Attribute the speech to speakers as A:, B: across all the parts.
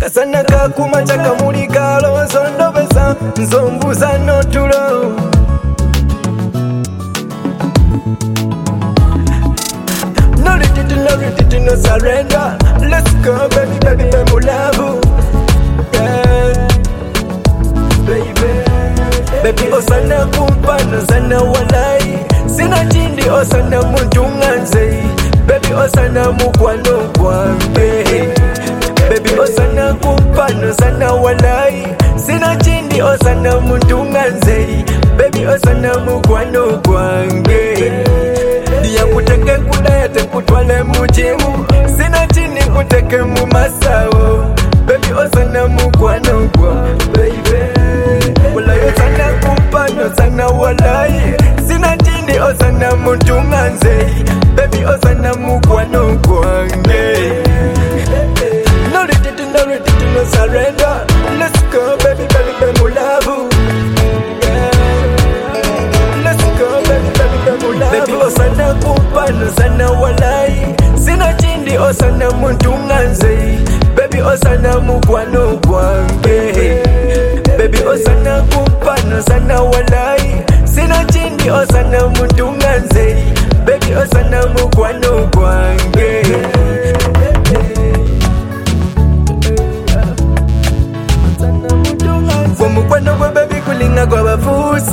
A: Kasana kakuma chaka mulikalo zondo besa nzombuza notulo. No retreat, no surrender. Let's go, baby, baby, baby, love. Yeah. Baby, osana kumpano, sana walai. Sina chindi, osana mujunganze. Baby, osana mukwano kwambe. Baby, osana kumpano, sana walai. Sina chindi, osana mujunganze. Baby, osana mukwano kwambe. Diya kuteke kudaya te kutwale mujimu. Sina chini kuteke mu masawo. Baby, osana mukwano kwa baby. Walai osana kumpano, sana walai. Sina chini osana mujunganze. Baby, osana mukwano kwange. No retreat, no surrender. Let's go, baby, baby, baby, love. Let's go, baby, baby, baby, love. Baby, osana kumpano, sana walai. Sina chindi osana mujunganze. Baby, osana mukwano kwange. Baby, osana kumpano, sana walai. Sina chindi osana mujunganze. Baby, osana mukwano kwange. Mukwano kwa baby kulinga kwa bafusa.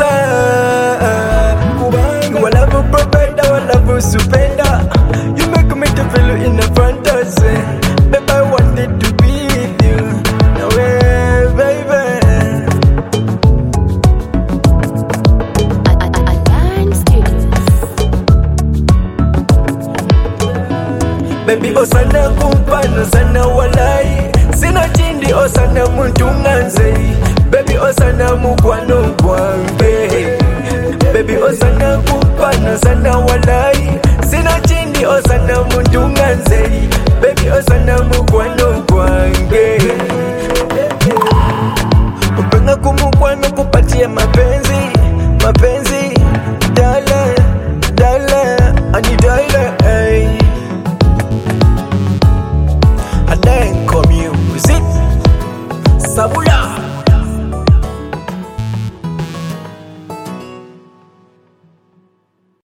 A: Walavu propenda, walavu supenda. You make me to feel in a fantasy. Baby, I wanted to be with you. No way, baby.
B: Align Studios.
A: Baby, osana kumpano, sana walai. Sina chindi osana mujunganze. Baby, osana mukwano kwambe. Baby, osana kumpano, sana walai. Sina chindi osana mujunganze. Baby, osana mukwano kwange.